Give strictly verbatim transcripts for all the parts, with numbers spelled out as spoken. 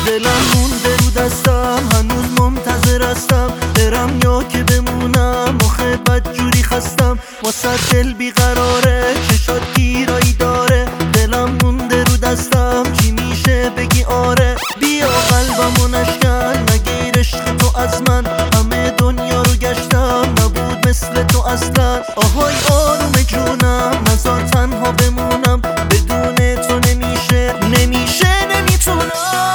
دلم مونده رو دستم، هنوز منتظر هستم برم یا که بمونم. آخه بدجوری خستم واسه دل بیقراره، چشات گیرایی داره. دلم مونده رو دستم، چی میشه بگی آره؟ بیا قلبمو نشکن، نگیر عشق تو از من. همه دنیا رو گشتم، نبود مثل تو اصلا. آهای آروم جونم، نزار تنها بمونم. بدون تو نمیشه نمیشه نمیتونم.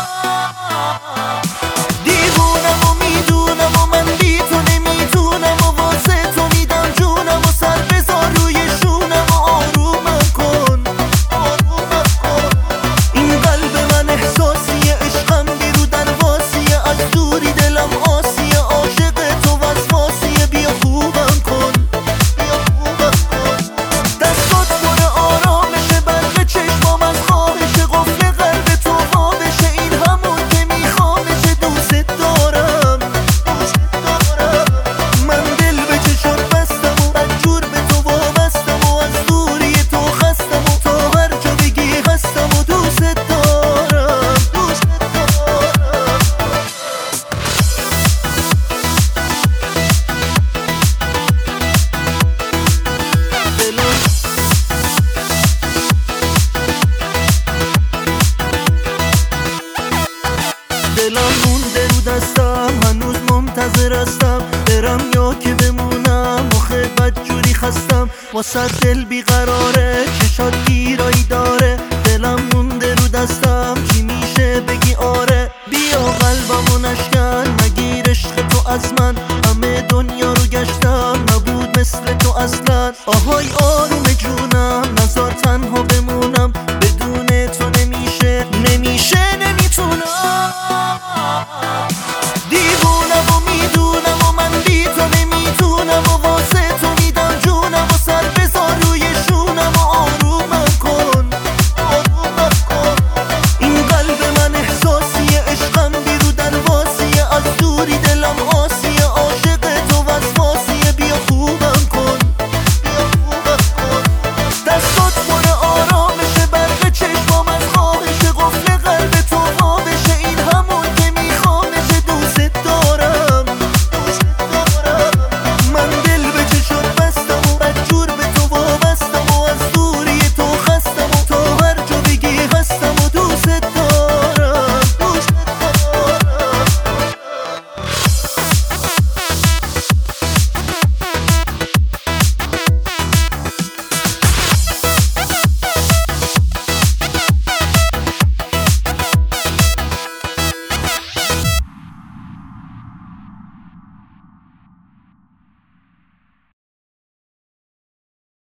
دیوونم و میدونم و من بی تو نمیتونم و واسه تو میدم جونم و سر بذار روی شونم و آرومم کن آرومم کن. این قلب من احساسیه، عشقم بیرو درواسیه. از دوری دلم آسیه، عاشق تو وسواسیه. بیا خوبم کن بیا خوبم کن. دستات پر آرامشه، برق چشمام از خواهشه. قفل قلب تو وا بشه، این همون که میخوامشه. دوست دارم دوست دارم. من دل به چشات بستم و بدجور به تو وابستم و از دوری تو خستم و تا هر جا بگی هستم و دوست دارم دوست دارم. دلم دلم مونده رو دستم، هنوز منتظر هستم برم یا که بمونم. آخه بدجوری خستم واسه دل بیقراره، چشات گیرایی داره. دلم مونده رو دستم، چی میشه بگی آره؟ بیا قلبمو نشکن، نگیر عشق تو از من. همه دنیا رو گشتم، نبود مثل تو اصلا. آهای آروم